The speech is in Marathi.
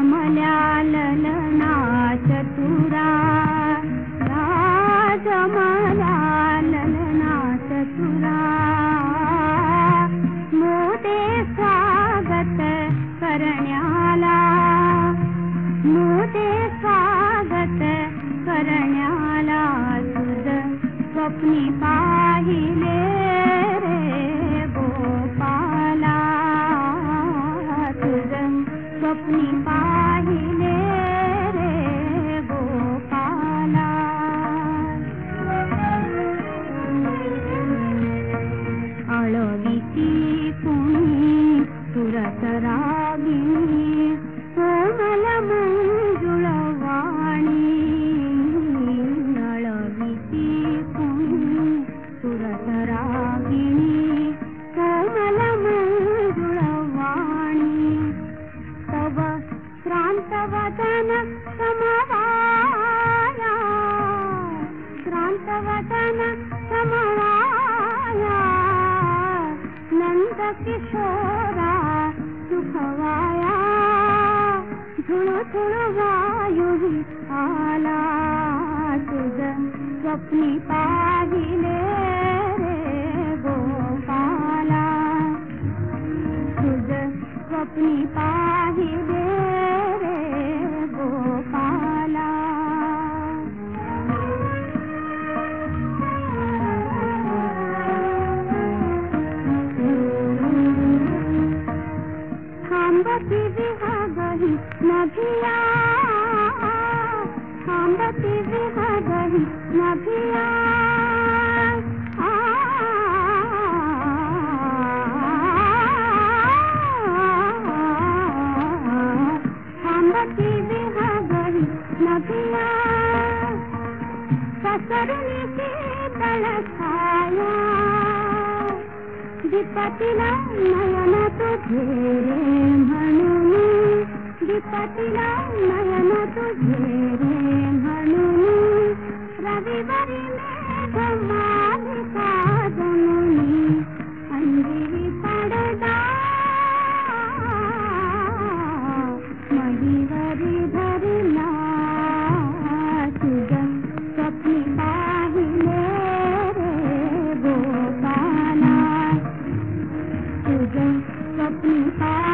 जमल्या ललना चतुरा, जमल्या ललना चतुरा, मोदे स्वागत करण्याला, मोदे स्वागत करण्याला, तुझ स्वप्नी पाहिले रे गोपाला, तुझ स्वप्नी पाहिले रे गोपाला. आळवीची कुणी सुरत रागिणी, कोमल मंजुळ वाणी, आळवीची कुणी सुरत रागिणी, कोमल मंजुळ वाणी, तव श्रांत वदन समवाया, श्रांत वदन समवाया, नंद किशोरा सुखवाया, झुळझुळ वायू आला, तुझ स्वप्नी पाहिले रे गोपाला, तुझ स्वप्नी पाहिले रे गोपाला. थांबती विहगही नभिया, थांबती विहगही नभिया, थांबती विहगही नभिया, पसरली शीतल छाया, विपतीला नयन तुझे रे म्हणून, विपतीला नयन तुझे रे म्हणून, रविवारी मेघ मालिका जमुनी, अंजिरी पडदा महीवरी धरला, तुझ स्वप्नी पाहिले रे गोपाला, तुझ स्वप्नी